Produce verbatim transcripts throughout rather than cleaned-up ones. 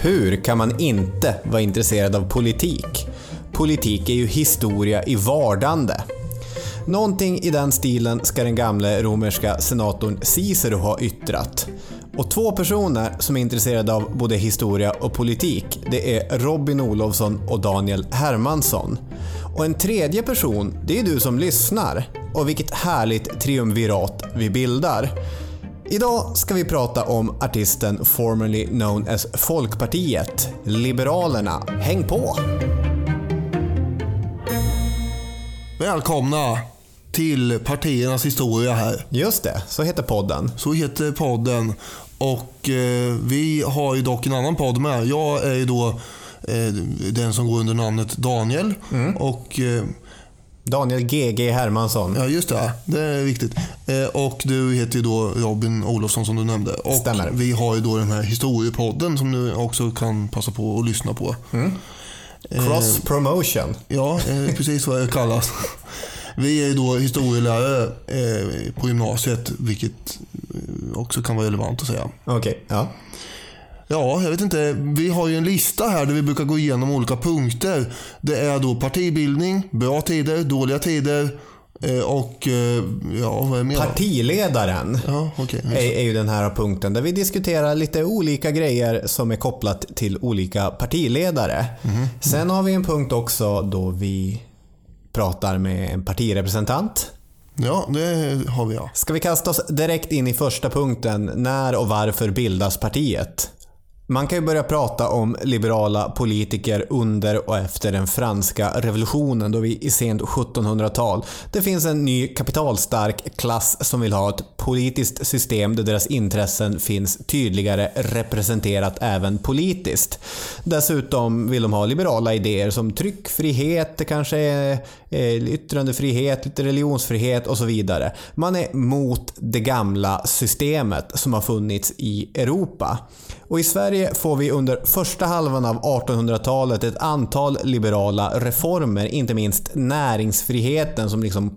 Hur kan man inte vara intresserad av politik? Politik är ju historia i vardande. Någonting i den stilen ska den gamla romerska senatorn Cicero ha yttrat. Och två personer som är intresserade av både historia och politik, det är Robin Olofsson och Daniel Hermansson. Och en tredje person, det är du som lyssnar. Och vilket härligt triumvirat vi bildar. Idag ska vi prata om artisten formerly known as Folkpartiet, Liberalerna. Häng på! Välkomna till partiernas historia här. Just det, så heter podden. Så heter podden. Och eh, vi har ju dock en annan podd med. Jag är ju då eh, den som går under namnet Daniel. Mm. Och... Eh, Daniel G G Hermansson. Ja, just det. Det är viktigt. Eh, och du heter ju då Robin Olofsson som du nämnde. Och Stämmer. Vi har ju då den här historiepodden som du också kan passa på att lyssna på. Mm. Cross promotion. Eh, ja, eh, precis vad det kallas. Vi är ju då historielärare eh, på gymnasiet, vilket också kan vara relevant att säga. Okej, okay, ja. Ja, jag vet inte. Vi har ju en lista här där vi brukar gå igenom olika punkter. Det är då partibildning, bra tider, dåliga tider och ja, vad är mer? Partiledaren ja, okay. är, är ju den här punkten där vi diskuterar lite olika grejer som är kopplat till olika partiledare. Mm. Sen har vi en punkt också då vi pratar med en partirepresentant. Ja, det har vi, ja. Ska vi kasta oss direkt in i första punkten, när och varför bildas partiet? Man kan ju börja prata om liberala politiker under och efter den franska revolutionen då vi i sent sjuttonhundratal. Det finns en ny kapitalstark klass som vill ha ett politiskt system där deras intressen finns tydligare representerat även politiskt. Dessutom vill de ha liberala idéer som tryckfrihet, det kanske är yttrandefrihet, lite religionsfrihet och så vidare. Man är mot det gamla systemet som har funnits i Europa. Och i Sverige får vi under första halvan av artonhundratalet ett antal liberala reformer, inte minst näringsfriheten som liksom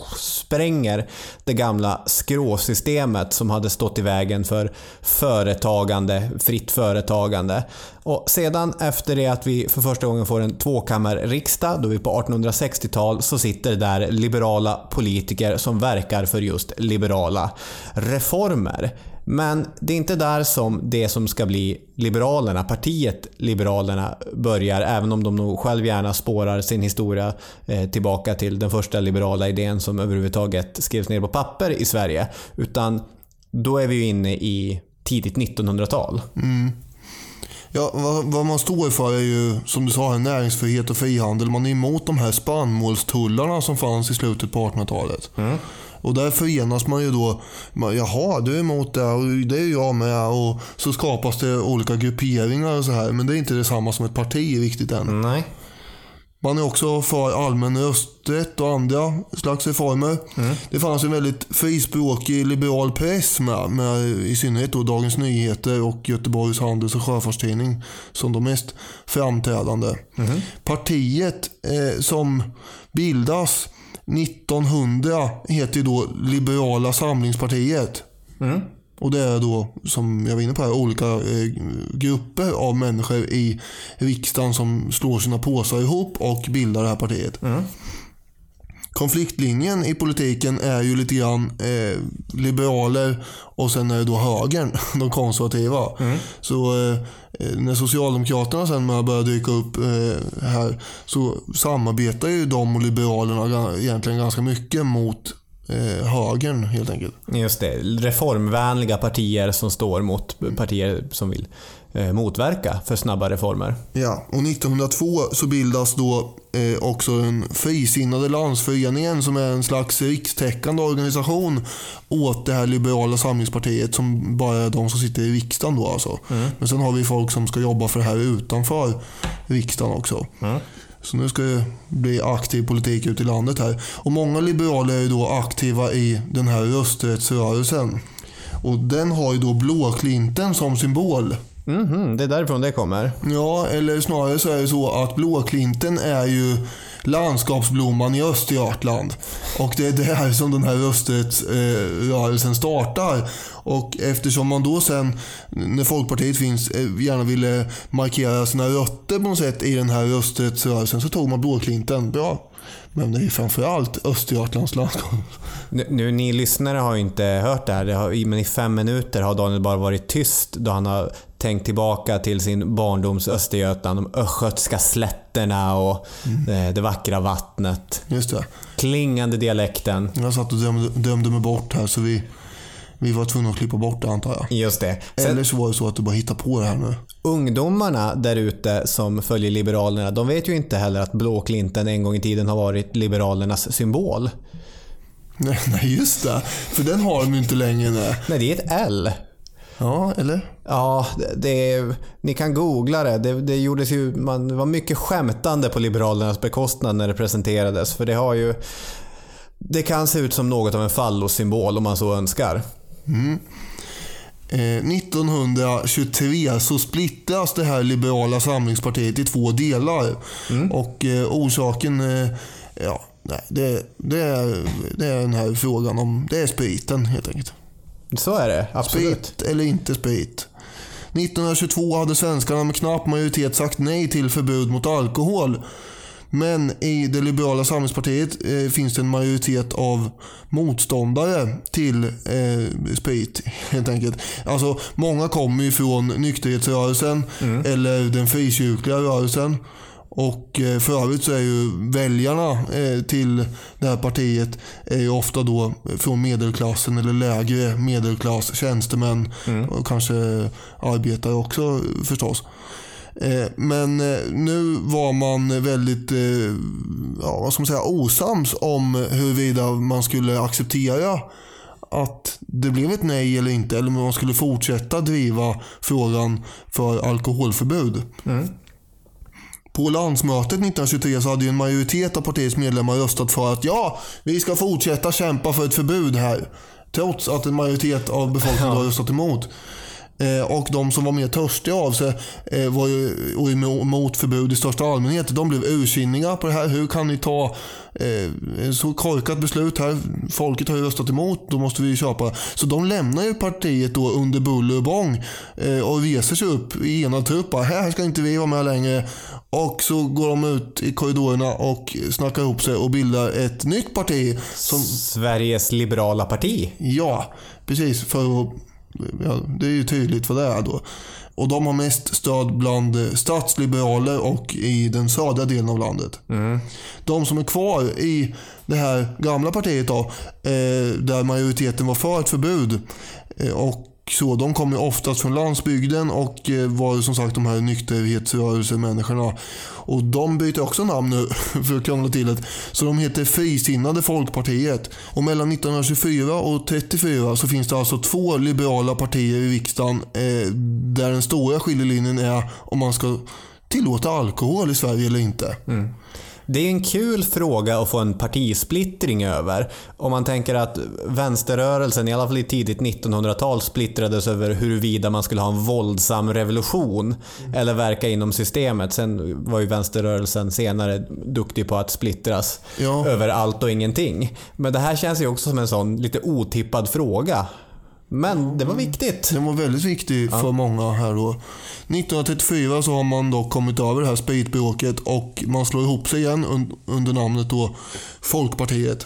spränger det gamla skråsystemet som hade stått i vägen för företagande, fritt företagande. Och sedan efter det att vi för första gången får en tvåkammarriksdag, då vi på artonhundrasextiotal, så sitter där liberala politiker som verkar för just liberala reformer. Men det är inte där som det som ska bli Liberalerna, partiet Liberalerna, börjar, även om de nog själv gärna spårar sin historia eh, tillbaka till den första liberala idén som överhuvudtaget skrevs ner på papper i Sverige. Utan då är vi ju inne i tidigt nittonhundratal. Mm. Ja, vad, vad man står för är ju, som du sa, näringsfrihet och frihandel. Man är emot de här spannmålstullarna som fanns i slutet på artonhundratalet. Mm. Och där förenas man ju då, jaha, du är emot det och det är jag med, och så skapas det olika grupperingar och så här. Men det är inte detsamma som ett parti riktigt än. Nej. Man är också för allmän rösträtt och andra slags reformer. Mm. Det fanns en väldigt frispråkig liberal press med, med i synnerhet då Dagens Nyheter och Göteborgs Handels- och Sjöfartstidning som de mest framträdande. Mm. Partiet eh, som bildas nittonhundra heter ju då Liberala Samlingspartiet. Mm. Och det är då, som jag var inne på här, olika eh, grupper av människor i riksdagen som slår sina påsar ihop och bildar det här partiet. Mm. Konfliktlinjen i politiken är ju lite grann eh, liberaler och sen är det då högern, de konservativa. Mm. Så eh, när Socialdemokraterna sen börjar dyka upp eh, här, så samarbetar ju de och liberalerna egentligen ganska mycket mot eh, högern helt enkelt. Just det, reformvänliga partier som står mot partier som vill eh, motverka för snabba reformer. Ja, och nittonhundratvå så bildas då eh, också den frisinnade landsföreningen som är en slags rikstäckande organisation åt det här liberala samlingspartiet som bara är de som sitter i riksdagen då alltså. Mm. Men sen har vi folk som ska jobba för det här utanför riksdagen också. Mm. Så nu ska det bli aktiv politik ute i landet här. Och många liberaler är då aktiva i den här rösträttsrörelsen. Och den har ju då blåklinten som symbol. Mm-hmm, det är därifrån det kommer. Ja, eller snarare så är det så att blåklinten är ju landskapsblomman i Östergötland. Och det är där som den här rösträttsrörelsen startar. Och eftersom man då sen, när Folkpartiet finns, gärna ville markera sina rötter på något sätt i den här rösträttsrörelsen, så tog man blåklinten. Bra. Men det är framförallt Östergötlands landskap. Nu, nu, ni lyssnare har ju inte hört det här, det har, men i fem minuter har Daniel bara varit tyst då han har tänkt tillbaka till sin barndoms Östergötland, de östgötska slätterna och mm. det, det vackra vattnet. Just det. Klingande dialekten. Jag satt och dömde, dömde mig bort här, så vi, vi var tvungna att klippa bort det, antar jag. Just det. Sen, Eller så var det så att du bara hittar på det här nu. Ungdomarna där ute som följer Liberalerna, de vet ju inte heller att blåklinten en gång i tiden har varit Liberalernas symbol. Nej, nej just det. För den har de ju inte längre. Nej, nej det är ett L. Ja, eller? Ja, det, det, ni kan googla det. Det, det gjordes ju, man det var mycket skämtande på Liberalernas bekostnad när det presenterades. För det har ju, det kan se ut som något av en fallossymbol om man så önskar. Mm. Eh, nittonhundratjugotre så splittras det här liberala samlingspartiet i två delar. Mm. Och eh, orsaken, eh, ja, nej, det, det, är, det är den här frågan om, det är spriten helt enkelt. Så är det, absolut. Sprit eller inte sprit. nittonhundratjugotvå hade svenskarna med knapp majoritet sagt nej till förbud mot alkohol. Men i det liberala samhällspartiet eh, finns det en majoritet av motståndare till eh, sprit helt enkelt. Alltså många kommer ju från nykterhetsrörelsen mm. eller den frikyrkliga rörelsen. Och eh, för övrigt så är ju väljarna eh, till det här partiet är ju ofta då från medelklassen eller lägre medelklass, tjänstemän mm. och kanske arbetare också förstås. Men nu var man väldigt ja, vad ska man säga, osams om huruvida man skulle acceptera att det blev ett nej eller inte, eller om man skulle fortsätta driva frågan för alkoholförbud. Mm. På landsmötet nittonhundratjugotre så hade ju en majoritet av partiets medlemmar röstat för att ja, vi ska fortsätta kämpa för ett förbud här, trots att en majoritet av befolkningen har röstat emot. Och de som var mer törstiga av sig var ju emot förbud i största allmänhet. De blev ursinniga på det här. Hur kan ni ta eh, så korkat beslut här? Folket har ju röstat emot, då måste vi ju köpa. Så de lämnar ju partiet då under buller och bång eh, och reser sig upp i ena trupp. Här ska inte vi vara med längre. Och så går de ut i korridorerna och snackar ihop sig och bildar ett nytt parti. Som... Sveriges liberala parti. Ja, precis. För att Ja, det är ju tydligt vad det är då. Och de har mest stöd bland statsliberaler och i den södra delen av landet. Mm. De som är kvar i det här gamla partiet då, eh, där majoriteten var för ett förbud eh, och så, de kommer oftast från landsbygden och eh, var som sagt de här nykterhetsrörelsemänniskorna. Och de byter också namn nu för att krångla till det. Så de heter Frisinnade Folkpartiet. Och mellan nittonhundratjugofyra och trettiofyra så finns det alltså två liberala partier i riksdagen eh, där den stora skiljelinjen är om man ska tillåta alkohol i Sverige eller inte. Mm. Det är en kul fråga att få en partisplittring över. Om man tänker att vänsterrörelsen i alla fall i tidigt nittonhundratal splittrades över huruvida man skulle ha en våldsam revolution mm. eller verka inom systemet. Sen var ju vänsterrörelsen senare duktig på att splittras ja. över allt och ingenting. Men det här känns ju också som en sån lite otippad fråga. Men det var viktigt. Det var väldigt viktigt ja. för många här då. nittonhundratrettiofyra så har man då kommit över det här spritbråket och man slår ihop sig igen un- under namnet då Folkpartiet.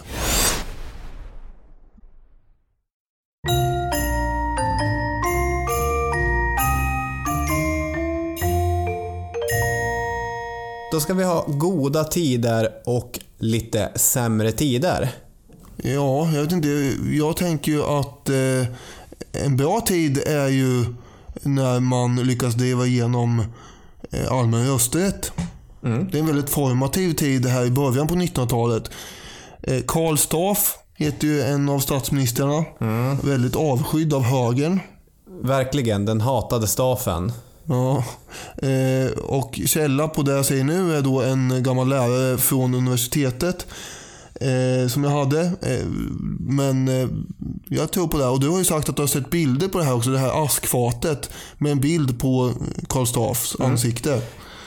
Då ska vi ha goda tider och lite sämre tider. Ja, jag vet inte. Jag tänker ju att eh, en bra tid är ju när man lyckas driva igenom eh, allmän rösträtt. Mm. Det är en väldigt formativ tid här i början på nittonhundratalet. Eh, Karl Staaff heter ju en av statsministrarna. Mm. Väldigt avskydd av högern. Verkligen, den hatade Staaffen. Ja, eh, och källa på det jag säger nu är då en gammal lärare från universitetet. Eh, som jag hade eh, men eh, jag tror på det. Och du har ju sagt att du har sett bilder på det här också, det här askfatet med en bild på Karl Staaffs mm. ansikte.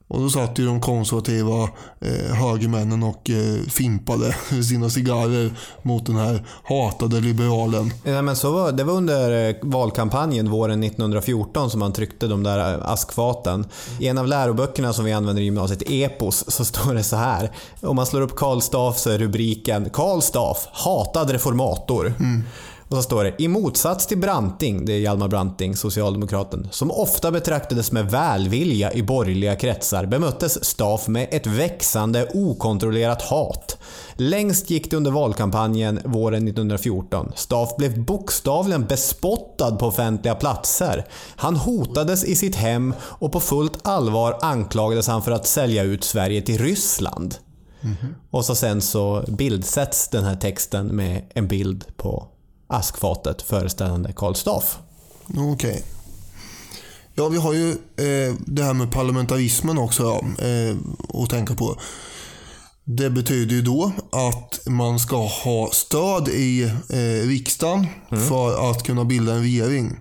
Och då satt ju de konservativa eh, högermännen och eh, fimpade sina cigarrer mot den här hatade liberalen. Ja, men så var, det var under valkampanjen våren nittonhundrafjorton som man tryckte de där askfaten. I en av läroböckerna som vi använder i gymnasiet, Epos, så står det så här. Om man slår upp Karl Staff så är rubriken Karl Staff, hatad reformator. Mm. Och så står det, i motsats till Branting, det är Hjalmar Branting, socialdemokraten, som ofta betraktades med välvilja i borgerliga kretsar, bemöttes Staff med ett växande, okontrollerat hat. Längst gick det under valkampanjen våren nittonhundrafjorton. Staff blev bokstavligen bespottad på offentliga platser. Han hotades i sitt hem och på fullt allvar anklagades han för att sälja ut Sverige till Ryssland. Mm-hmm. Och så sen så bildsätts den här texten med en bild på askfatet föreställande Karl Staff. Okej. Okay. Ja, vi har ju eh, det här med parlamentarismen också eh, att tänka på. Det betyder ju då att man ska ha stöd i eh, riksdagen mm. för att kunna bilda en regering.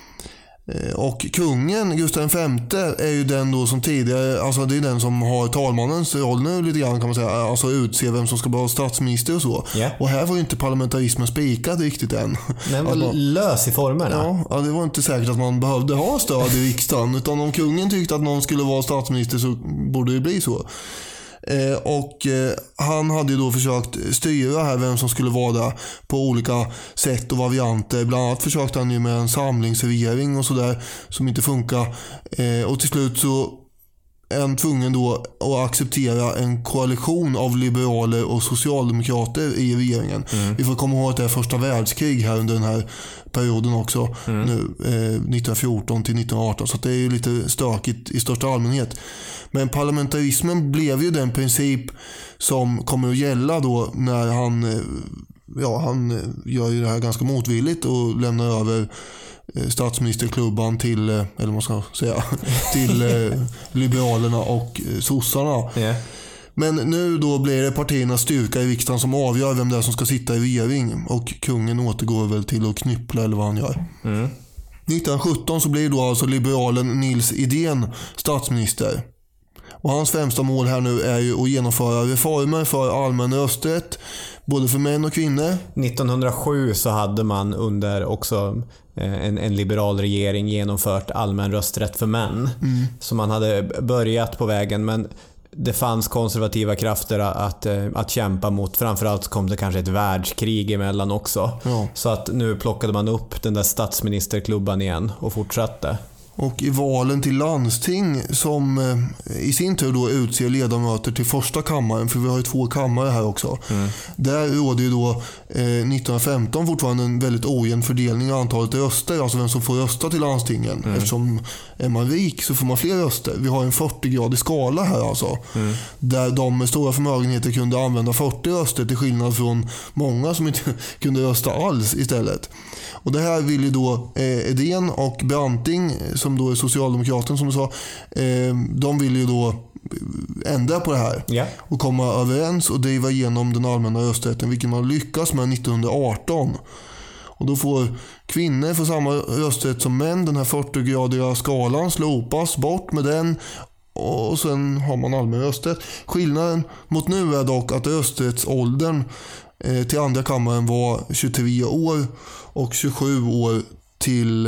Och kungen, Gustav den femte, är ju den då som tidigare, alltså det är den som har talmannens roll nu lite grann kan man säga, alltså utse vem som ska vara statsminister och så. Yeah. Och här var ju inte parlamentarismen spikad riktigt än. Den var alltså, lös i formerna. Ja, det var inte säkert att man behövde ha stöd i riksdagen, utan om kungen tyckte att någon skulle vara statsminister så borde det bli så. Eh, och eh, han hade ju då försökt styra här vem som skulle vara där på olika sätt och varianter. Bland annat försökte han ju med en samlingsregering och sådär som inte funkar. Eh, och till slut så är han tvungen då att acceptera en koalition av liberaler och socialdemokrater i regeringen. Mm. Vi får komma ihåg att det är första världskrig här under den här perioden också, mm. nu, eh, nittonhundrafjorton till nittonhundraarton, så det är ju lite stökigt i största allmänhet. Men parlamentarismen blev ju den princip som kommer att gälla då när han, ja, han gör ju det här ganska motvilligt och lämnar över statsministerklubban till, eller vad man ska säga, till liberalerna och sossarna. Yeah. Men nu då blir det partiernas styrka i riksdagen som avgör vem det är som ska sitta i regering, och kungen återgår väl till att knyppla eller vad han gör. Mm. nittonhundrasjutton så blir då alltså liberalen Nils Edén statsminister. Och hans främsta mål här nu är ju att genomföra reformer för allmän rösträtt, både för män och kvinnor. nittonhundrasju så hade man under också en, en liberal regering genomfört allmän rösträtt för män. Mm. Så man hade börjat på vägen, men det fanns konservativa krafter att, att kämpa mot. Framförallt kom det kanske ett världskrig emellan också. Ja. Så att nu plockade man upp den där statsministerklubban igen och fortsatte. Och i valen till landsting som eh, i sin tur då utser ledamöter till första kammaren, för vi har ju två kammare här också. Mm. Där råder ju då eh, nittonhundrafemton fortfarande en väldigt ojämn fördelning av antalet röster, alltså vem som får rösta till landstingen. Mm. Eftersom är man rik så får man fler röster. Vi har en fyrtio-gradig skala här alltså. Mm. Där de med stora förmögenheter kunde använda fyrtio röster till skillnad från många som inte kunde rösta alls istället. Och det här vill ju då eh, Edén och Branting, som då är socialdemokraten som du sa, eh, de vill ju då ändra på det här. Yeah. Och komma överens och driva igenom den allmänna rösträtten, vilket man lyckas med nittonhundraarton. Och då får kvinnor för samma rösträtt som män. Den här fyrtio-gradiga skalan slopas bort med den, och sen har man allmän rösträtt. Skillnaden mot nu är dock att rösträttsåldern eh, till andra kammaren var tjugotre år och tjugosju år till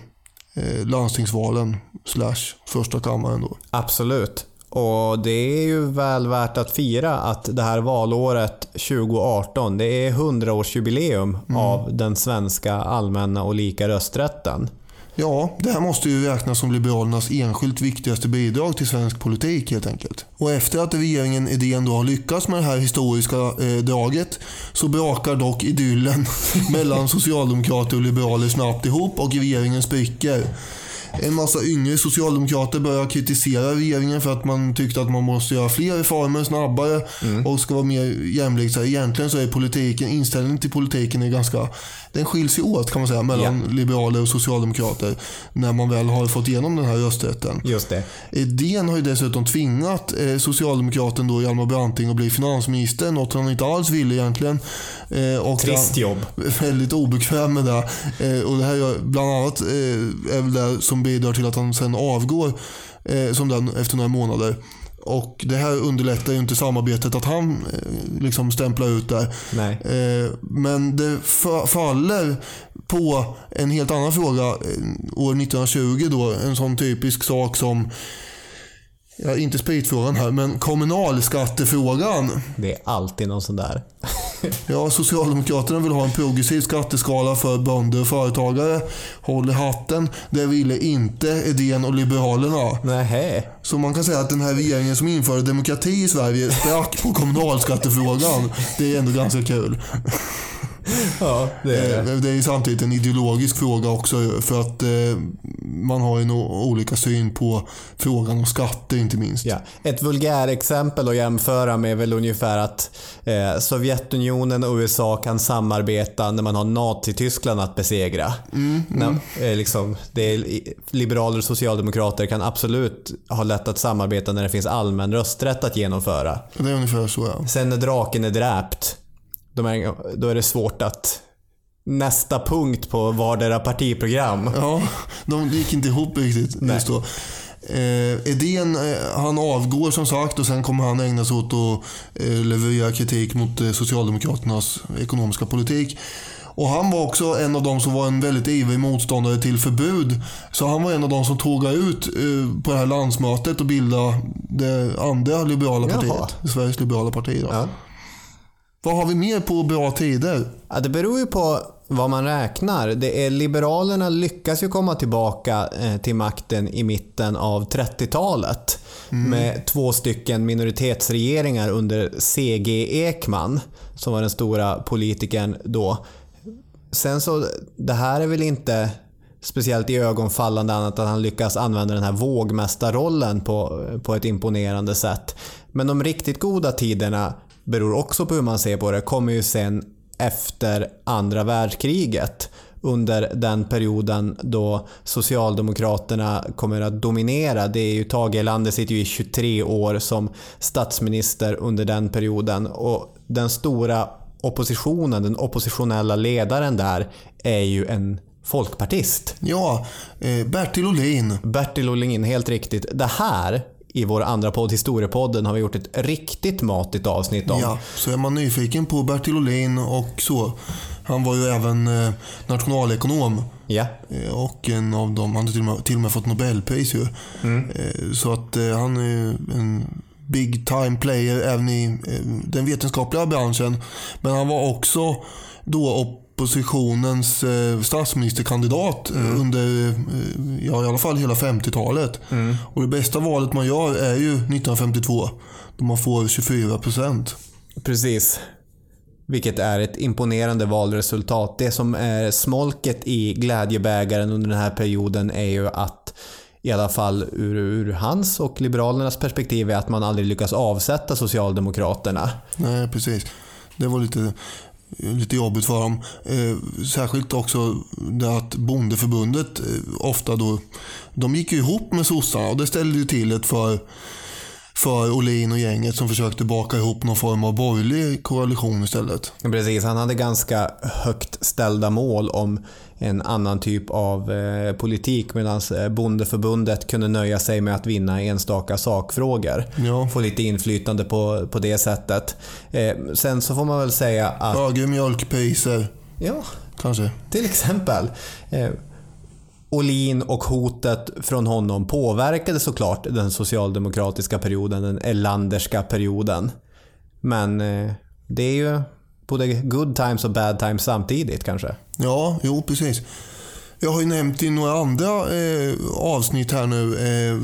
eh, landstingsvalen slash första kammaren då. Absolut. Och det är ju väl värt att fira att det här valåret tjugoarton, det är hundraårsjubileum mm. av den svenska allmänna och lika rösträtten. Ja, det här måste ju räknas som Liberalernas enskilt viktigaste bidrag till svensk politik helt enkelt. Och efter att regeringen Edén då har lyckats med det här historiska eh, draget, så brakar dock idyllen mellan socialdemokrater och liberaler snabbt ihop och regeringen spricker. En massa yngre socialdemokrater börjar kritisera regeringen för att man tyckte att man måste göra fler reformer snabbare mm. och ska vara mer jämlikt. Så egentligen så är politiken, inställningen till politiken är ganska, den skiljs ju åt kan man säga mellan yeah. liberaler och socialdemokrater när man väl har fått igenom den här rösträtten. Just det. Edén har ju dessutom tvingat eh, socialdemokraten då Hjalmar Branting att bli finansminister, något han inte alls ville egentligen. Eh, och Trist jobb. Väldigt obekväm med det. Eh, och det här gör bland annat eh, är väl det som bidrar till att han sen avgår eh, som den efter några månader. Och det här underlättar ju inte samarbetet att han eh, liksom stämplar ut där. Nej. Eh, men det f- faller på en helt annan fråga eh, år nittonhundratjugo då, en sån typisk sak som, ja, inte spritfrågan här, men kommunalskattefrågan. Det är alltid någon sån där. Ja, Socialdemokraterna vill ha en progressiv skatteskala för bönder och företagare. Håll i hatten. Det ville inte Edén och Liberalerna. Nej. Så man kan säga att den här regeringen som införde demokrati i Sverige sprack på kommunalskattefrågan. Det är ändå ganska kul. Ja, det är det. Det är samtidigt en ideologisk fråga också, för att eh, man har ju nog olika syn på frågan om skatter inte minst. Ja. Ett vulgär exempel att jämföra med är väl ungefär att eh, Sovjetunionen och U S A kan samarbeta när man har Nazi-Tyskland att besegra. Mm, mm. När, eh, liksom, det är, liberaler och socialdemokrater kan absolut ha lätt att samarbeta när det finns allmän rösträtt att genomföra. Det är ungefär så, ja. Sen när draken är dräpt, De är, då är det svårt att nästa punkt på vardera partiprogram. Ja, de gick inte ihop riktigt. Just då. Eh, Edén, eh, han avgår som sagt, och sen kommer han ägna sig åt att eh, leverera kritik mot eh, Socialdemokraternas ekonomiska politik. Och han var också en av de som var en väldigt ivrig motståndare till förbud. Så han var en av de som tågade ut eh, på det här landsmötet och bildade det andra liberala partiet. Jaha. Sveriges liberala parti då. Ja. Vad har vi mer på bra tider? Ja, det beror ju på vad man räknar. Det är, Liberalerna lyckas ju komma tillbaka eh, till makten i mitten av trettiotalet mm. med två stycken minoritetsregeringar under C G Ekman som var den stora politikern då. Sen så, det här är väl inte speciellt i ögonfallande annat att han lyckas använda den här vågmästarrollen på, på ett imponerande sätt. Men de riktigt goda tiderna beror också på hur man ser på det, kommer ju sen efter andra världskriget, under den perioden då Socialdemokraterna kommer att dominera. Det är ju Tage Erlander sitter ju i tjugotre år som statsminister under den perioden, och den stora oppositionen, den oppositionella ledaren där är ju en folkpartist. Ja, eh, Bertil Ohlin. Bertil Ohlin, helt riktigt. Det här i vår andra podd, Historiepodden, har vi gjort ett riktigt matigt avsnitt om. Ja, så är man nyfiken på Bertil Ohlin och så. Han var ju även eh, nationalekonom. Ja. Eh, och en av dem, han har till och med, till och med fått Nobelpris ju. Mm. Eh, så att eh, han är en big time player även i eh, den vetenskapliga branschen. Men han var också då oppositionens eh, statsministerkandidat mm. under eh, ja, i alla fall hela femtiotalet. Mm. Och det bästa valet man gör är ju nittonhundrafemtiotvå, då man får tjugofyra procent. Precis. Vilket är ett imponerande valresultat. Det som är smolket i glädjebägaren under den här perioden är ju att, i alla fall ur, ur hans och liberalernas perspektiv, är att man aldrig lyckas avsätta Socialdemokraterna. Nej, precis. Det var lite lite jobbigt för dem. Eh, särskilt också det att bondeförbundet eh, ofta då, de gick ju ihop med sossarna, och det ställde ju till ett för för Ohlin och gänget som försökte baka ihop någon form av borgerlig koalition istället. Precis, han hade ganska högt ställda mål om en annan typ av eh, politik, medan eh, bondeförbundet kunde nöja sig med att vinna enstaka sakfrågor. Ja. Få lite inflytande på, på det sättet. Eh, sen så får man väl säga att... Högre mjölkpriser. Ja, kanske. Till exempel. Eh, Ohlin och hotet från honom påverkade såklart den socialdemokratiska perioden, den Erlanderska perioden. Men eh, det är ju både good times och bad times samtidigt kanske. Ja, jo precis. Jag har ju nämnt i några andra eh, avsnitt här nu eh,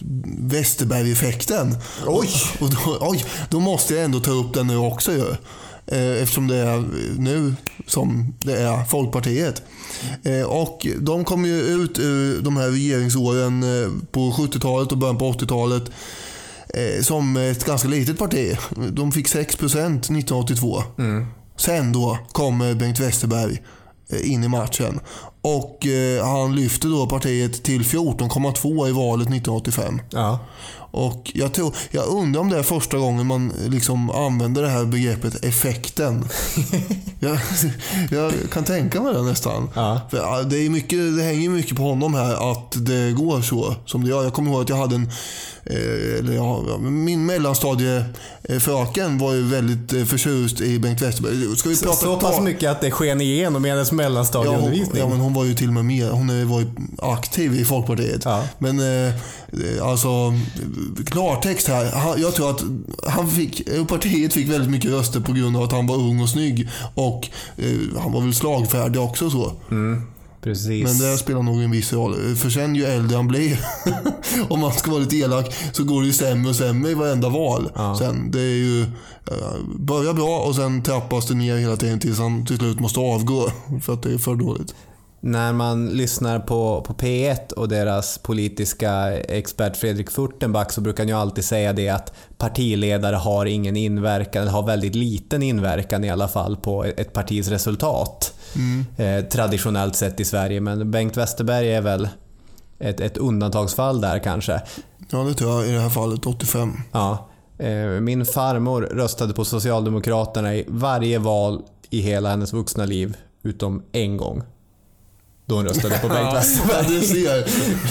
Westerberg-effekten. Oj! Och då, oj! Då måste jag ändå ta upp den nu också ju. Eh, eftersom det är nu som det är Folkpartiet. Eh, och de kom ju ut ur de här regeringsåren eh, på sjuttiotalet och början på åttiotalet eh, som ett ganska litet parti. De fick sex procent nittonhundraåttiotvå. Mm. Sen då kom Bengt Westerberg in i matchen. Och eh, han lyfte då partiet till fjorton komma två i valet nittonhundraåttiofem. Ja. Och jag, tror, jag undrar om det är första gången man liksom använder det här begreppet effekten. jag, jag kan tänka mig det nästan. Ja. För det, är mycket, det hänger mycket på honom här att det går så som det gör. Jag kommer ihåg att jag hade en eller ja, min mellanstadiefröken var ju väldigt förtjust i Bengt Westerberg. Ska vi prata så, så pass ta... mycket att det sken igenom i hennes mellanstadieundervisning. Ja, ja, men hon var ju till och med mer. Hon var ju aktiv i Folkpartiet. Ja. Men eh, alltså klartext här. Jag tror att han fick, partiet fick väldigt mycket röster på grund av att han var ung och snygg. Och eh, han var väl slagfärdig också så. Mm. Precis. Men det spelar nog en viss roll. För sen ju äldre han blir, om man ska vara lite elak, så går det ju sämre och sämre i varenda val. Ja. Sen det är ju börjar bra och sen trappas det ner hela tiden tills han till slut måste avgå för att det är för dåligt. När man lyssnar på, på P ett och deras politiska expert Fredrik Furtenbach så brukar han ju alltid säga det att partiledare har ingen inverkan, eller har väldigt liten inverkan i alla fall på ett partis resultat. Mm. Eh, traditionellt sett i Sverige, men Bengt Westerberg är väl ett, ett undantagsfall där kanske. Ja, det tror jag i det här fallet åttiofem. Ja, eh, min farmor röstade på Socialdemokraterna i varje val i hela hennes vuxna liv utom en gång. Då hon röstade på Bengt Westerberg. Ja, du ser.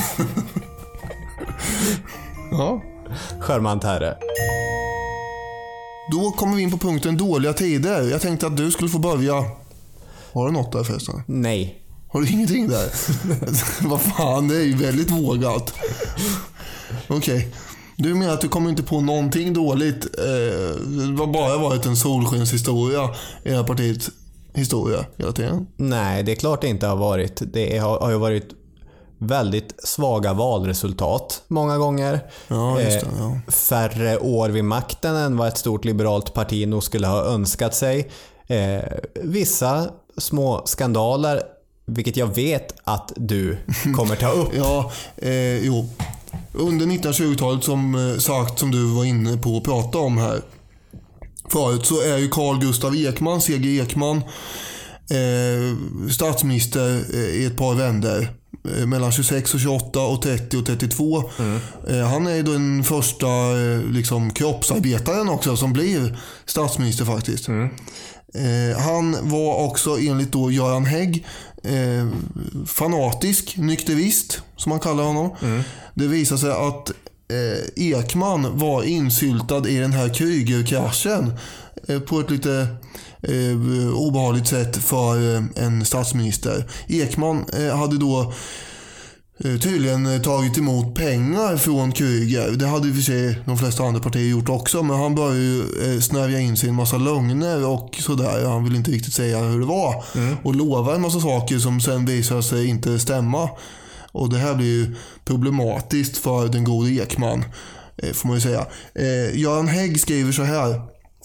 Ja. Charmant herre. Då kommer vi in på punkten dåliga tider. Jag tänkte att du skulle få börja. Har du något där förresten? Nej. Har du ingenting där? Vad fan, det är ju väldigt vågat. Okej. Okay. Du menar att du kommer inte på någonting dåligt. Det har bara varit en solskenshistoria i det här partiets historia hela tiden? Nej, det är klart det inte har varit. Det har, har ju varit väldigt svaga valresultat många gånger. Ja, just det, ja. Eh, färre år vid makten än vad ett stort liberalt parti nog skulle ha önskat sig. Eh, vissa små skandaler, vilket jag vet att du kommer ta upp. Ja, eh, jo. Under nittonhundratjugotalet som sagt, som du var inne på att prata om här förut, så är ju Carl Gustav Ekman, C G Ekman, eh, statsminister eh, i ett par vändor. Eh, mellan tjugosex och tjugoåtta och trettio och trettiotvå. Mm. Eh, han är ju den första eh, liksom, kroppsarbetaren också som blir statsminister faktiskt. Mm. Eh, han var också enligt då Göran Hägg eh, fanatisk nykterist som man kallar honom. Mm. Det visar sig att eh, Ekman var insyltad i den här Krügerkraschen eh, på ett lite eh, obehagligt sätt för eh, en statsminister. Ekman eh, hade då tydligen tagit emot pengar från Krüger. Det hade ju för sig de flesta andra partier gjort också, men han började ju snärja in sig en massa lögner och sådär. Han vill inte riktigt säga hur det var. Mm. Och lova en massa saker som sen visar sig inte stämma. Och det här blir ju problematiskt för den gode Ekman, får man ju säga. Göran Hägg skriver så här: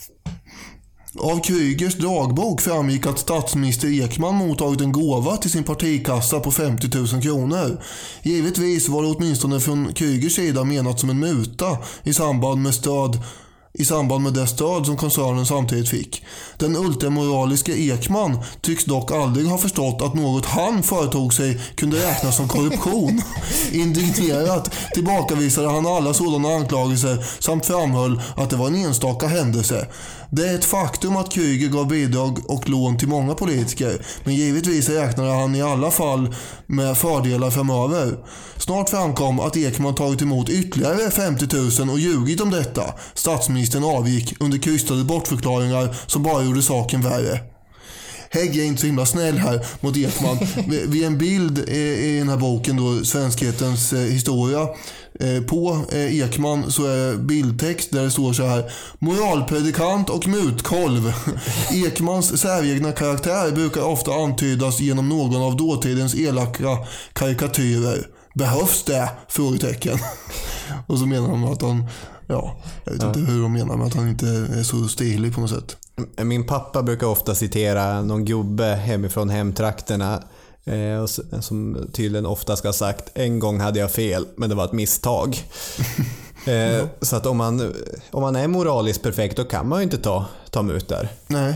av Krügers dagbok framgick att statsminister Ekman mottagit en gåva till sin partikassa på femtio tusen kronor. Givetvis var det åtminstone från Krügers sida menat som en muta i samband med stöd i samband med det stöd som koncernen samtidigt fick. Den ultramoraliska Ekman tycks dock aldrig ha förstått att något han företog sig kunde räknas som korruption. Indignerat tillbakavisade han alla sådana anklagelser samt framhöll att det var en enstaka händelse. Det är ett faktum att Krüger gav bidrag och lån till många politiker, men givetvis räknade han i alla fall med fördelar framöver. Snart framkom att Ekman tagit emot ytterligare femtio tusen och ljugit om detta. Statsministern avgick under krystade bortförklaringar som bara gjorde saken värre. Hägg är inte så himla snäll här mot Ekman. Vid en bild i den här boken då, Svenskhetens historia, på Ekman så är bildtext där det står så här: moralpredikant och mutkolv. Ekmans säregna karaktär brukar ofta antydas genom någon av dåtidens elaka karikatyrer. Behövs det? Frågetecken. Och så menar de att han, ja, jag vet ja. inte hur de menar, men att han inte är så stilig på något sätt. Min pappa brukar ofta citera någon gubbe hemifrån hemtrakterna eh, som tydligen ofta ska ha sagt: en gång hade jag fel, men det var ett misstag. eh, ja. Så att om man, om man är moraliskt perfekt, då kan man ju inte ta, ta mutor. Nej.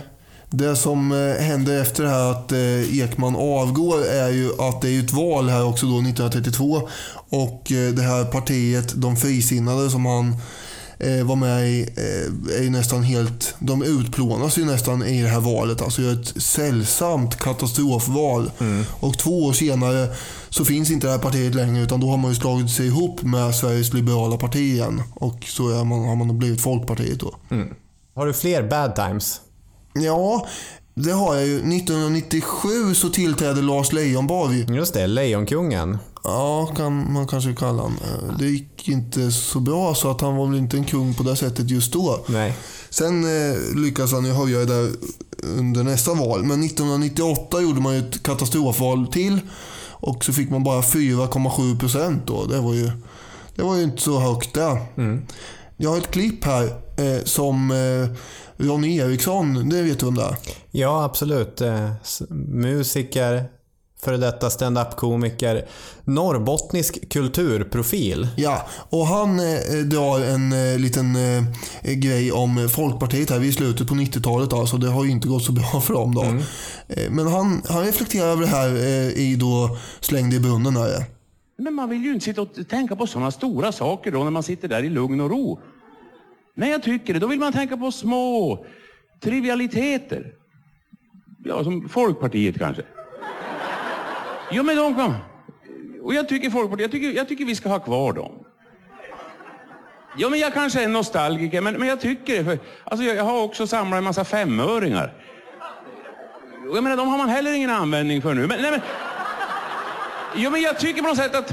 Det som händer efter det här att Ekman avgår är ju att det är ett val här också då nittonhundratrettiotvå, och det här partiet, de frisinnade som han var med i, är ju nästan helt, de utplånas ju nästan i det här valet. Alltså det är ett sällsamt katastrofval. Mm. Och två år senare så finns inte det här partiet längre, utan då har man ju slagit sig ihop med Sveriges liberala parti igen, och så är man, har man blivit Folkpartiet då. Mm. Har du fler bad times? Ja, det har jag ju. nittonhundranittiosju så tillträdde Lars Leijonborg. Just det, Lejonkungen. Ja, kan man kanske kalla han. Det gick inte så bra, så att han var väl inte en kung på det sättet just då. Nej. Sen eh, lyckades han ju höja det där under nästa val. Men nittonhundranittioåtta gjorde man ju ett katastrofval till, och så fick man bara fyra komma sju procent då. Det var ju, det var ju inte så högt där. Mm. Jag har ett klipp här eh, som eh, Ronny Eriksson, det vet du om det är? Ja, absolut. Eh, musiker, före detta stand-up-komiker, norrbottnisk kulturprofil. Ja, och han eh, drar en eh, liten eh, grej om Folkpartiet här vid slutet på nittiotalet. Alltså det har ju inte gått så bra för dem då. Mm. Eh, men han, han reflekterar över det här eh, i då Slängd i brunnen här. Men man vill ju inte sitta och tänka på sådana stora saker då när man sitter där i lugn och ro. Nej, jag tycker det. Då vill man tänka på små trivialiteter. Ja, som Folkpartiet kanske. Jo, men de kan. Och jag tycker Folkpartiet, jag tycker, jag tycker vi ska ha kvar dem. Ja, men jag kanske är nostalgiker, men, men jag tycker det. För, alltså jag, jag har också samlat en massa femöringar. Och jag menar, de har man heller ingen användning för nu. Men, nej, men, jo, men jag tycker på något sätt att...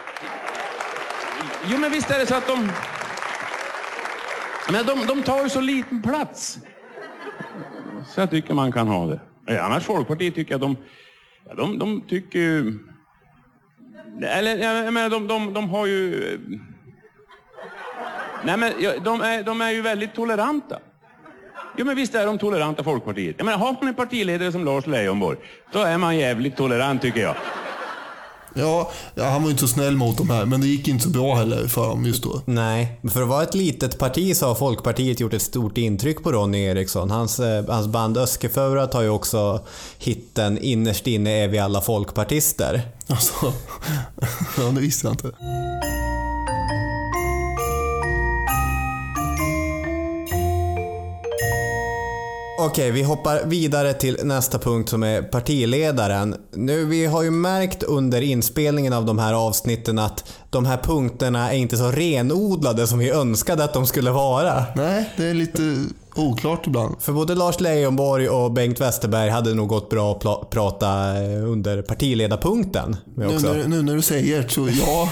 Jo, men visst är det så att de... Men de, de tar ju så liten plats. Så jag tycker man kan ha det. Annars Folkpartiet tycker jag de... Ja, de, de tycker ju... Eller, jag menar, de, de, de har ju... Nej, men de är, de är ju väldigt toleranta. Jo, men visst är de toleranta, Folkpartiet. Jag menar, har man en partiledare som Lars Leijonborg, då är man jävligt tolerant, tycker jag. Ja, ja, han var ju inte så snäll mot dem här, men det gick inte så bra heller för dem just då. Nej, för att vara ett litet parti så har Folkpartiet gjort ett stort intryck på Ronny Eriksson. Hans, hans band Öskeförat har ju också hitten Innerst inne är vi alla folkpartister. Alltså, ja, det visste jag inte. Okej, vi hoppar vidare till nästa punkt som är partiledaren. Nu, vi har ju märkt under inspelningen av de här avsnitten att de här punkterna är inte så renodlade som vi önskade att de skulle vara. Nej, det är lite oklart ibland. För både Lars Leijonborg och Bengt Westerberg hade nog gått bra att pl- prata under partiledarpunkten. Nu när, nu när du säger så ja...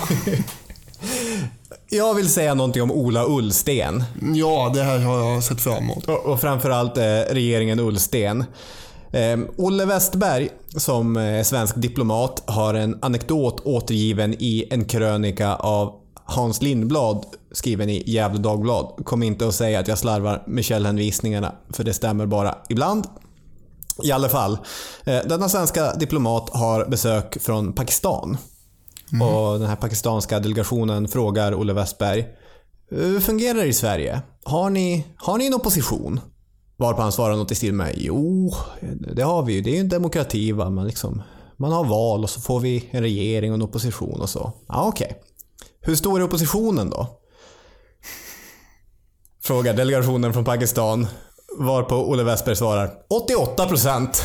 Jag vill säga någonting om Ola Ullsten. Ja, det här har jag sett fram emot. Och, och framförallt eh, regeringen Ullsten. Eh, Olle Westberg, som är svensk diplomat, har en anekdot återgiven i en krönika av Hans Lindblad, skriven i Gefle Dagblad. Kom inte att säga att jag slarvar med källhänvisningarna, för det stämmer bara ibland. I alla fall, eh, denna svenska diplomat har besök från Pakistan. Mm. Och den här pakistanska delegationen frågar Olle Westberg: hur fungerar det i Sverige? Har ni, har ni en opposition? Varpå han svarar något i stil med: jo, det har vi ju. Det är ju en demokrati, va? Man, liksom, man har val och så får vi en regering och en opposition och så. Ja, okej. Okay. Hur stor är oppositionen då? Frågar delegationen från Pakistan. Varpå Olle Westberg svarar: åttioåtta procent.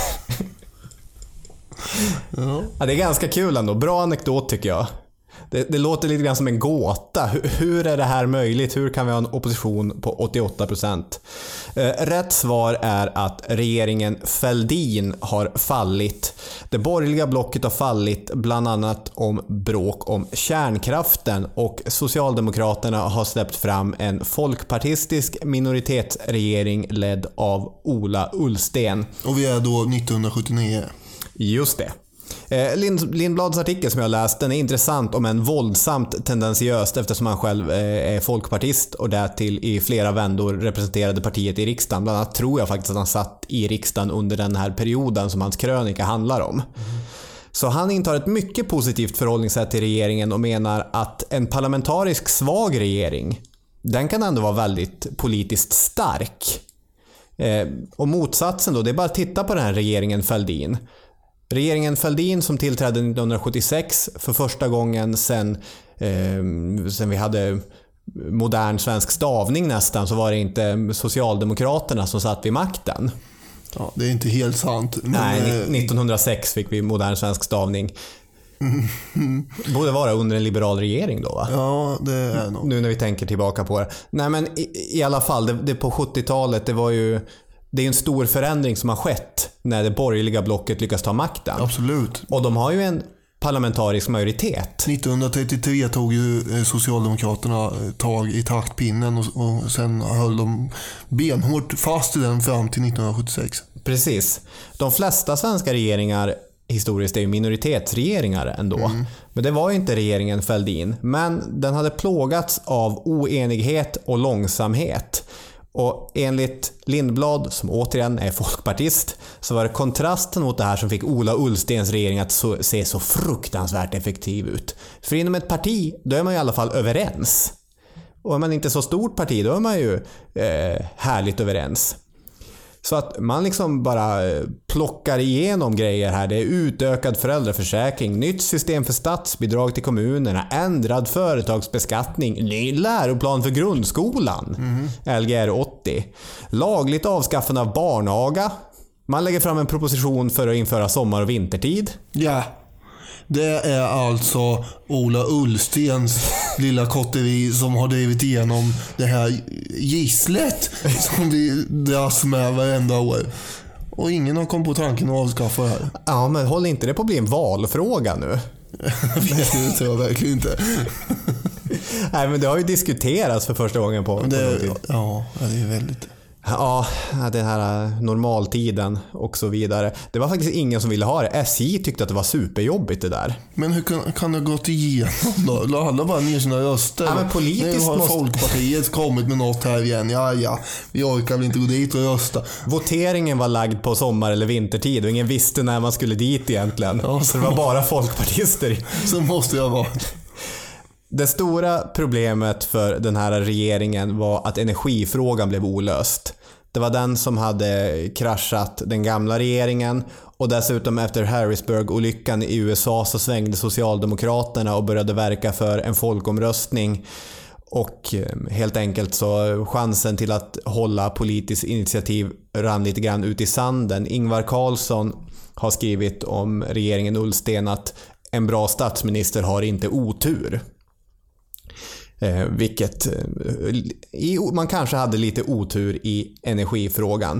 Ja. Ja, det är ganska kul ändå. Bra anekdot tycker jag. Det, det låter lite grann som en gåta. Hur, hur är det här möjligt? Hur kan vi ha en opposition på åttioåtta procent? Eh, rätt svar är att regeringen Fälldin har fallit. Det borgerliga blocket har fallit bland annat om bråk om kärnkraften, och Socialdemokraterna har släppt fram en folkpartistisk minoritetsregering ledd av Ola Ullsten. Och vi är då nittonhundrasjuttionio. Just det. Eh, Lind, Lindblads artikel som jag läst, den är intressant om en våldsamt tendensiöst, eftersom han själv eh, är folkpartist och därtill i flera vändor representerade partiet i riksdagen. Bland annat tror jag faktiskt att han satt i riksdagen under den här perioden som hans krönika handlar om. Mm. Så han intar ett mycket positivt förhållningssätt till regeringen och menar att en parlamentarisk svag regering, den kan ändå vara väldigt politiskt stark. Eh, och motsatsen då, det är bara att titta på den här regeringen Fälldin. Regeringen Fälldin som tillträdde nittonhundrasjuttiosex för första gången sen, eh, sen vi hade modern svensk stavning nästan, så var det inte Socialdemokraterna som satt vid makten. Ja, det är inte helt sant. Men... Nej, nittonhundrasex fick vi modern svensk stavning. Mm. Borde vara under en liberal regering då, va? Ja, det är nog. Nu när vi tänker tillbaka på det. Nej, men i, i alla fall, det, det på sjuttiotalet, det var ju... Det är en stor förändring som har skett när det borgerliga blocket lyckas ta makten. Absolut. Och de har ju en parlamentarisk majoritet. nittonhundratrettiotre tog ju Socialdemokraterna tag i taktpinnen och, och sen höll de benhårt fast i den fram till nittonhundrasjuttiosex. Precis. De flesta svenska regeringar historiskt är ju minoritetsregeringar ändå. Mm. Men det var ju inte regeringen Fälldin. Men den hade plågats av oenighet och långsamhet. Och enligt Lindblad, som återigen är folkpartist, så var det kontrasten mot det här som fick Ola Ullstens regering att så, se så fruktansvärt effektiv ut. För inom ett parti, då är man i alla fall överens. Och är man inte så stort parti, då är man ju eh, härligt överens. Så att man liksom bara plockar igenom grejer här. Det är utökad föräldraförsäkring, nytt system för statsbidrag till kommunerna, ändrad företagsbeskattning, ny läroplan för grundskolan, mm. L G R åttio, lagligt avskaffande av barnaga. Man lägger fram en proposition för att införa sommar- och vintertid. Ja. Det är alltså Ola Ullstens lilla kotteri som har drivit igenom det här gisslet som vi dras med varenda år. Och ingen har kommit på tanken att avskaffa det här. Ja, men håller inte det på att bli en valfråga nu? Det tror jag verkligen inte. Nej, men det har ju diskuterats för första gången på, på det, någon tid. Ja, det är väldigt... Ja, den här normaltiden och så vidare. Det var faktiskt ingen som ville ha det. S J tyckte att det var superjobbigt det där. Men hur kan, kan det gått igenom då? La alla bara ner sina röster? Ja, men politiskt nu har måste... Folkpartiet kommit med något här igen. Ja, ja. Vi orkar väl inte gå dit och rösta. Voteringen var lagd på sommar- eller vintertid och ingen visste när man skulle dit egentligen. Ja, så, så det var bara folkpartister. Så måste jag vara. Det stora problemet för den här regeringen var att energifrågan blev olöst. Det var den som hade kraschat den gamla regeringen, och dessutom efter Harrisburg-olyckan i U S A så svängde Socialdemokraterna och började verka för en folkomröstning. Och helt enkelt så chansen till att hålla politiskt initiativ rann lite grann ut i sanden. Ingvar Carlsson har skrivit om regeringen Ullsten att en bra statsminister har inte otur. Eh, vilket eh, man kanske hade lite otur i energifrågan.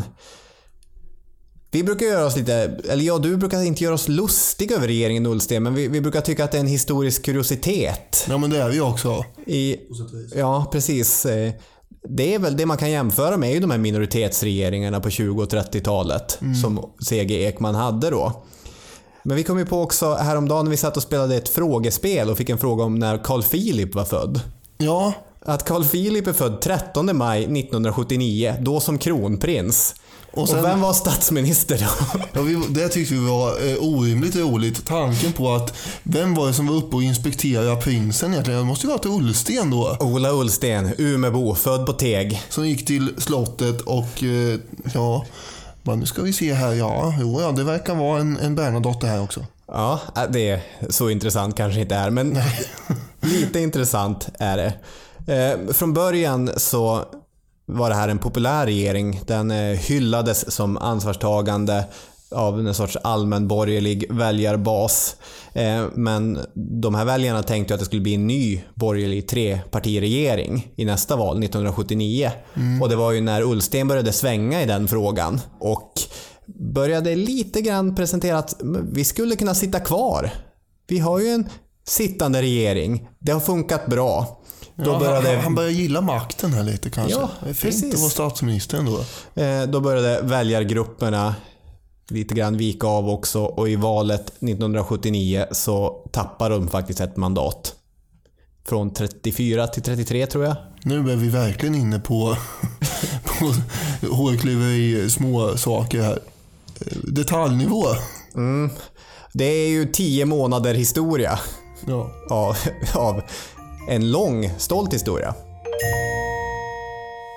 Vi brukar göra oss lite, eller ja, du brukar inte göra oss lustiga över regeringen Ullsten, men vi, vi brukar tycka att det är en historisk kuriositet. Ja, men det är vi också. I, ja, precis. Det är väl det man kan jämföra med, är ju de här minoritetsregeringarna på tjugo- och trettiotalet mm. som C G Ekman hade då. Men vi kom ju på också häromdagen när vi satt och spelade ett frågespel och fick en fråga om när Carl Philip var född. Ja. Att Carl Philip är född trettonde maj nittonhundrasjuttionio, då som kronprins. Och, sen, och vem var statsminister då? Ja, vi, det tyckte vi var eh, orimligt roligt. Tanken på att vem var det som var uppe och inspekterade prinsen egentligen? Det måste ju vara till Ullsten då. Ola Ullsten, Umebo, född på Teg. Som gick till slottet och eh, ja... Men nu ska vi se här, ja, jo, ja det verkar vara en, en Bernadotte här också. Ja, det är så intressant kanske inte är, men lite intressant är det. Eh, från början så var det här en populär regering. Den eh, hyllades som ansvarstagande av en sorts allmänborgerlig väljarbas. Eh, men de här väljarna tänkte att det skulle bli en ny borgerlig trepartiregering i nästa val nittonhundrasjuttionio. Mm. Och det var ju när Ullsten började svänga i den frågan och började lite grann presentera att vi skulle kunna sitta kvar. Vi har ju en sittande regering. Det har funkat bra. Då ja, började... han, han började gilla makten här lite kanske. Ja, det är fint att vara statsminister ändå. Eh, då började väljargrupperna lite grann vika av också, och i valet nittonhundrasjuttionio så tappar de faktiskt ett mandat. Från trettiofyra till trettiotre tror jag. Nu är vi verkligen inne på, på hårklyveri, små saker här. Detaljnivå. Mm. Det är ju tio månader historia. Ja. Av, av en lång, stolt historia.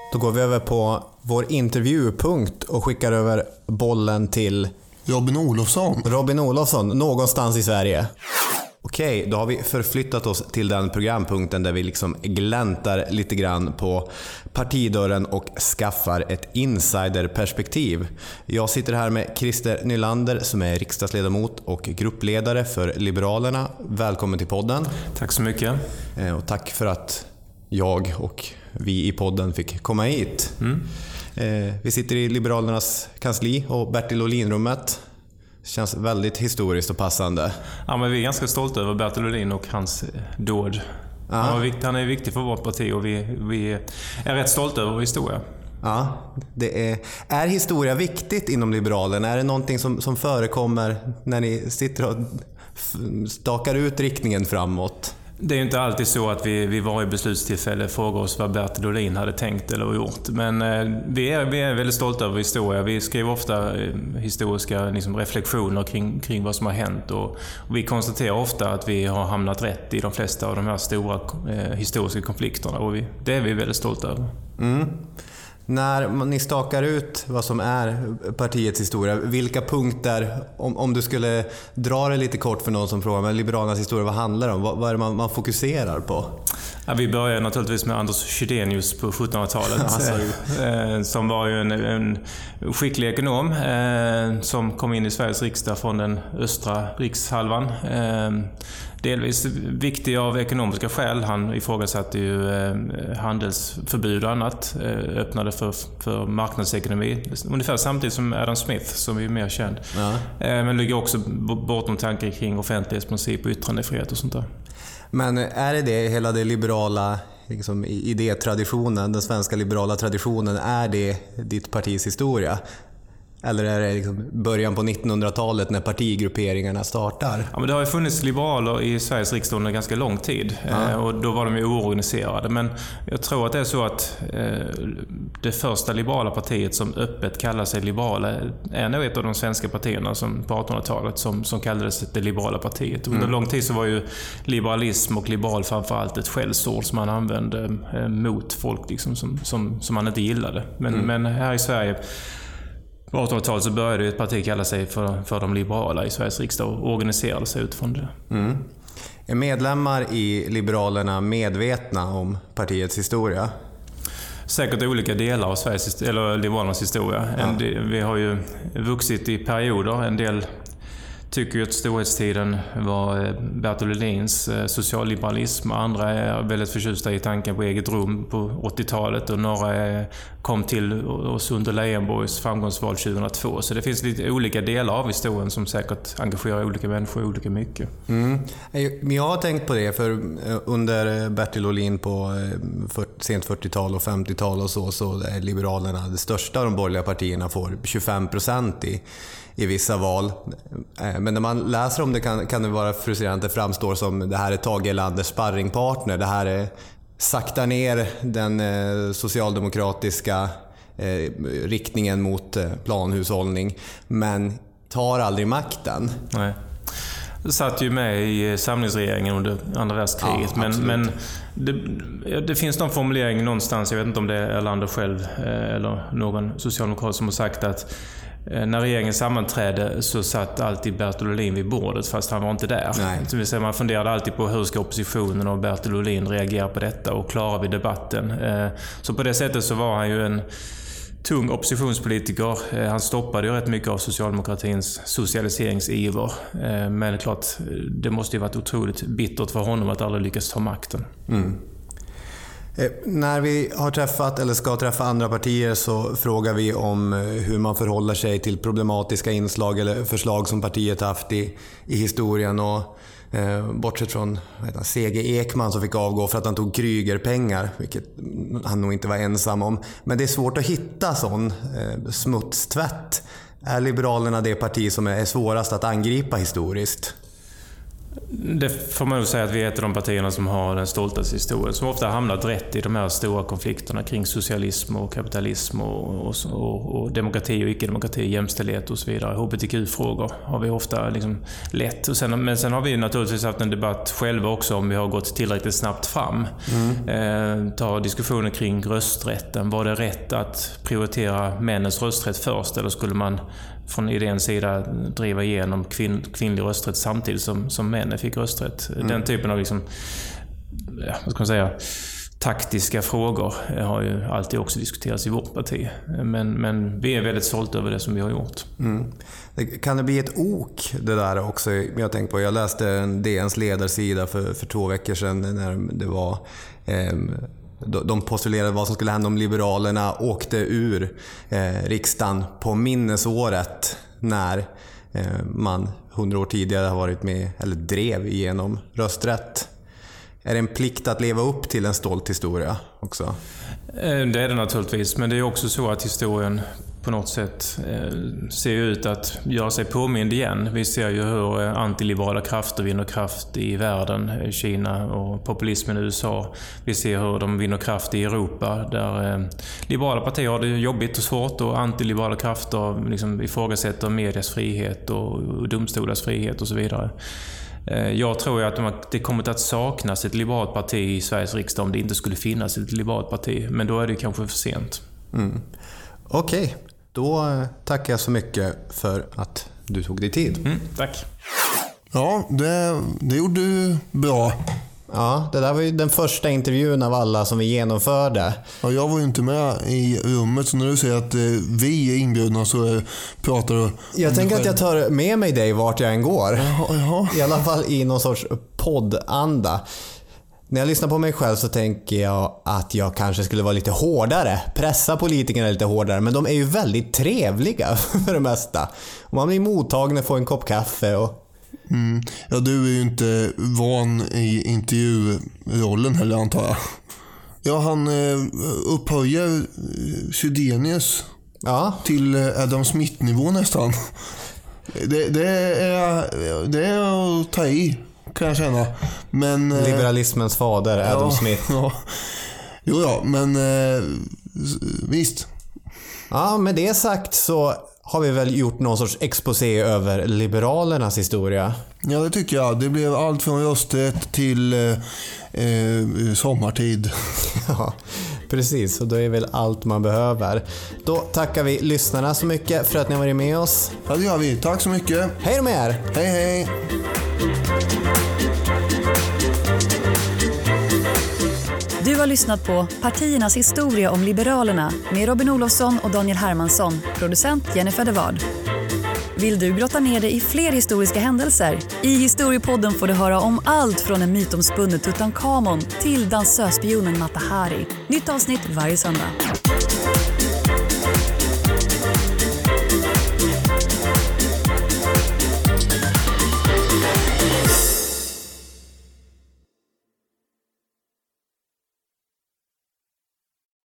Då går vi över på vår intervjupunkt och skickar över bollen till Robin Olofsson. Robin Olofsson, någonstans i Sverige. Okej, då har vi förflyttat oss till den programpunkten där vi liksom gläntar lite grann på partidörren och skaffar ett insiderperspektiv. Jag sitter här med Christer Nylander som är riksdagsledamot och gruppledare för Liberalerna. Välkommen till podden. Tack så mycket. Och tack för att jag och vi i podden fick komma hit. Mm. Vi sitter i Liberalernas kansli och Bertil Ohlin-rummet. Känns väldigt historiskt och passande. Ja, men vi är ganska stolta över Bertil Ohlin och hans dåd. Han, viktig, han är viktig för vårt parti och vi, vi är rätt stolta över vår historia. Ja, det är, är historia viktigt inom Liberalerna? Är det någonting som, som förekommer när ni sitter och stakar ut riktningen framåt? Det är ju inte alltid så att vi vid varje beslutstillfälle frågar oss vad Bertil Ohlin hade tänkt eller gjort. Men eh, vi, är, vi är väldigt stolta över historia. Vi skriver ofta eh, historiska liksom, reflektioner kring, kring vad som har hänt. Och, och vi konstaterar ofta att vi har hamnat rätt i de flesta av de här stora eh, historiska konflikterna. Och vi, det är vi väldigt stolta över. Mm. När ni stakar ut vad som är partiets historia, vilka punkter, om, om du skulle dra det lite kort för någon som frågar, men Liberalernas historia, vad handlar det om? Vad, vad är det man, man fokuserar på? Ja, vi börjar naturligtvis med Anders Chydenius på sjuttonhundratalet alltså. eh, som var ju en, en skicklig ekonom eh, som kom in i Sveriges riksdag från den östra rikshalvan. Eh, delvis viktig av ekonomiska skäl. Han ifrågasatte ju eh, handelsförbud och annat. Eh, öppnade för, för marknadsekonomi. Ungefär samtidigt som Adam Smith som är mer känd. Ja. Eh, men ligger också bortom tankar kring offentlighetsprincip och yttrandefrihet och sånt där. Men är det det, hela det liberala liksom, idétraditionen, den svenska liberala traditionen, är det ditt partis historia? Eller är det liksom början på nittonhundratalet när partigrupperingarna startar? Ja, men det har ju funnits liberaler i Sveriges riksdag under ganska lång tid. Ja. Eh, och då var de ju oorganiserade. Men jag tror att det är så att eh, det första liberala partiet som öppet kallar sig liberala är nog ett av de svenska partierna som, på artonhundratalet som, som kallades det liberala partiet. Under mm. lång tid så var ju liberalism och liberal framförallt ett skällsord som man använde eh, mot folk liksom, som, som, som man inte gillade. Men, mm. men här i Sverige på artonhundratalet så började ett parti kalla sig för, för de liberala i Sveriges riksdag och organiserade sig utifrån det. Mm. Är medlemmar i Liberalerna medvetna om partiets historia? Säkert olika delar av Sveriges, eller Liberalernas historia. Ja. En del, vi har ju vuxit i perioder. En del tycker ju att storhetstiden var Bertil Ohlins socialliberalism. Andra är väldigt förtjusta i tanken på eget rum på åttiotalet och några kom till oss under Leijonborgs framgångsval tjugohundratvå. Så det finns lite olika delar av historien som säkert engagerar olika människor olika mycket. Mm. Jag har tänkt på det, för under Bertil Ohlin på sent fyrtiotal och femtiotal och så, så är Liberalerna det största av de borgerliga partierna, får tjugofem procent i i vissa val. Men när man läser om det kan, kan det vara frustrerande. Det framstår som det här är Tage Erlanders sparringpartner. Det här är sakta ner den eh, socialdemokratiska eh, riktningen mot eh, planhushållning, men tar aldrig makten. Nej. Jag satt ju med i samlingsregeringen under andra världskriget, ja, men, men det, det finns någon formulering någonstans, jag vet inte om det är Erlander själv eh, eller någon socialdemokrat som har sagt att när regeringen sammanträdde så satt alltid Bertil Ohlin vid bordet fast han var inte där. Så vill säga, man funderade alltid på hur ska oppositionen och Bertil Ohlin reagera på detta och klarar vi debatten. Så på det sättet så var han ju en tung oppositionspolitiker. Han stoppade ju rätt mycket av socialdemokratins socialiseringsiver. Men klart, det måste ju varit otroligt bittert för honom att aldrig lyckas ta makten. Mm. När vi har träffat eller ska träffa andra partier så frågar vi om hur man förhåller sig till problematiska inslag eller förslag som partiet haft i, i historien. Och, eh, bortsett från C G Ekman som fick avgå för att han tog Krygerpengar, vilket han nog inte var ensam om. Men det är svårt att hitta sån eh, smutstvätt. Är Liberalerna det parti som är svårast att angripa historiskt? Det får man nog säga att vi är ett av de partierna som har den stoltaste historien, som ofta har hamnat rätt i de här stora konflikterna kring socialism och kapitalism och, och, och, och demokrati och icke-demokrati, jämställdhet och så vidare. H B T Q-frågor har vi ofta liksom lätt. Och sen, men sen har vi naturligtvis haft en debatt själva också om vi har gått tillräckligt snabbt fram. Mm. Eh, ta diskussioner kring rösträtten. Var det rätt att prioritera männens rösträtt först, eller skulle man från idéns sida driva igenom kvinn, kvinnlig rösträtt samtidigt som, som männen fick rösträtt? Mm. Den typen av liksom, ja, vad ska man säga, taktiska frågor har ju alltid också diskuterats i vårt parti. Men, men vi är väldigt stolta över det som vi har gjort. Mm. Kan det bli ett ok det där också? Jag tänkte på, jag läste en D N:s ledarsida för, för två veckor sedan när det var... Eh, De postulerade vad som skulle hända om Liberalerna åkte ur eh, riksdagen på minnesåret när eh, man hundra år tidigare har varit med eller drev igenom rösträtt. Är det en plikt att leva upp till en stolt historia också? Det är det naturligtvis, men det är också så att historien på något sätt eh, ser ut att göra sig påmind igen. Vi ser ju hur eh, antiliberala krafter vinner kraft i världen, Kina och populismen i U S A. Vi ser hur de vinner kraft i Europa, där eh, liberala partier har det jobbigt och svårt och antiliberala krafter liksom ifrågasätter medias frihet och, och domstolars frihet och så vidare. Eh, jag tror ju att det kommer att saknas ett liberalt parti i Sveriges riksdag om det inte skulle finnas ett liberalt parti, men då är det kanske för sent. Mm. Okej. Okay. Då tackar jag så mycket för att du tog dig tid. Mm, tack. Ja, det, det gjorde du bra. Ja, det där var ju den första intervjun av alla som vi genomförde. Ja, jag var ju inte med i rummet, så när du säger att eh, vi är inbjudna så pratar du... Jag tänker att jag tar med mig dig vart jag än går. Jaha, jaha. I alla fall i någon sorts poddanda. När jag lyssnar på mig själv så tänker jag att jag kanske skulle vara lite hårdare. Pressa politikerna lite hårdare. Men de är ju väldigt trevliga för det mesta. Man blir mottagen och får en kopp kaffe. Och... Mm. Ja, du är ju inte van i intervjurollen heller, antar jag. Ja, han eh, upphöjer Chydenius ja. till Adam Smith-nivå nästan. Det, det, är, det är att ta i, kan jag känna. Men, liberalismens fader, Adam ja, Smith. Ja. Jo, ja, men eh, visst. Ja, med det sagt så har vi väl gjort någon sorts exposé över Liberalernas historia. Ja, det tycker jag. Det blev allt från rösträtt till eh, eh, sommartid. Ja, precis. Och då är väl allt man behöver. Då tackar vi lyssnarna så mycket för att ni har varit med oss. Ja, det gör vi. Tack så mycket. Hej då med er. Hej, hej. Du har lyssnat på Partiernas historia om Liberalerna med Robin Olofsson och Daniel Hermansson, producent Jennifer de Ward. Vill du grotta ner dig i fler historiska händelser? I Historiepodden får du höra om allt från en mytomspunnen Tutankhamon till dansöspionen Mata Hari. Nytt avsnitt varje söndag.